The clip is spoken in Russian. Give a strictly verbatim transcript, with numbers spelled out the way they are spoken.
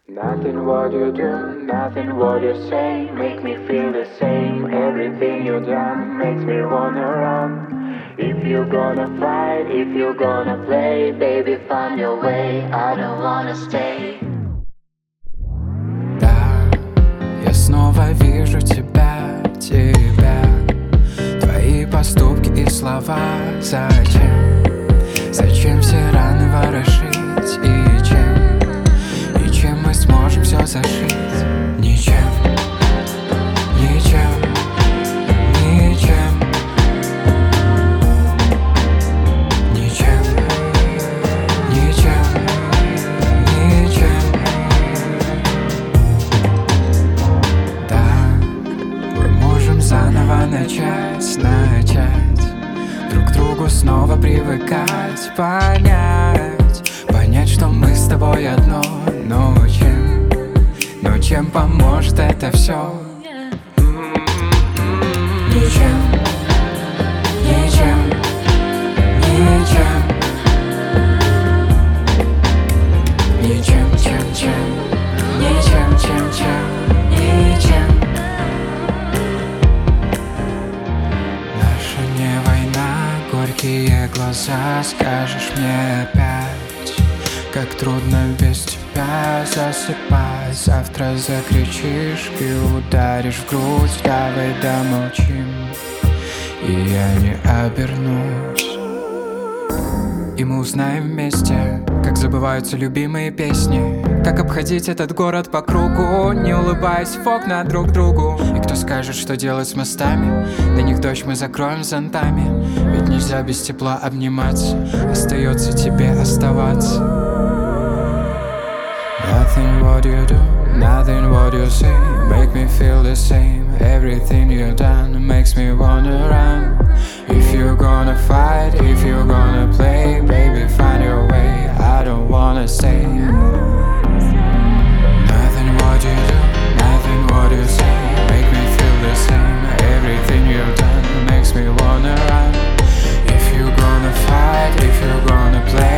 Nothing what you do, nothing what you say make me feel the same. Everything you done makes me wanna run. If you're gonna fight, if you're gonna play, baby, find your way. I don't wanna stay. Да, я снова вижу тебя, тебя, твои поступки и слова. Зачем, зачем все раны ворошить? И чем, и чем мы сможем все зашить? Ничем, ничем, ничем, ничем, ничем, ничем. Да, мы можем заново начать, начать друг к другу снова привыкать, понять, понять, что мы с тобой одно. Но чем, но чем поможет это все? Ничем, ничем, ничем, ничем, чем, чем, ничем, чем, чем, ничем. Наша не война, горькие глаза, скажешь мне опять, как трудно без тебя. Засыпай, завтра закричишь и ударишь в грудь. Давай домолчим, и я не обернусь. И мы узнаем вместе, как забываются любимые песни, как обходить этот город по кругу, не улыбаясь в окна друг другу. И кто скажет, что делать с мостами? На них дождь мы закроем зонтами. Ведь нельзя без тепла обниматься, остается тебе оставаться. Nothing what you do, nothing what you say make me feel the same. Everything you done makes me wanna run. If you're gonna fight, if you're gonna play, baby, find your way. I don't wanna stay. Nothing what you do, nothing what you say make me feel the same. Everything you've done makes me wanna run. If you're gonna fight, if you're gonna play,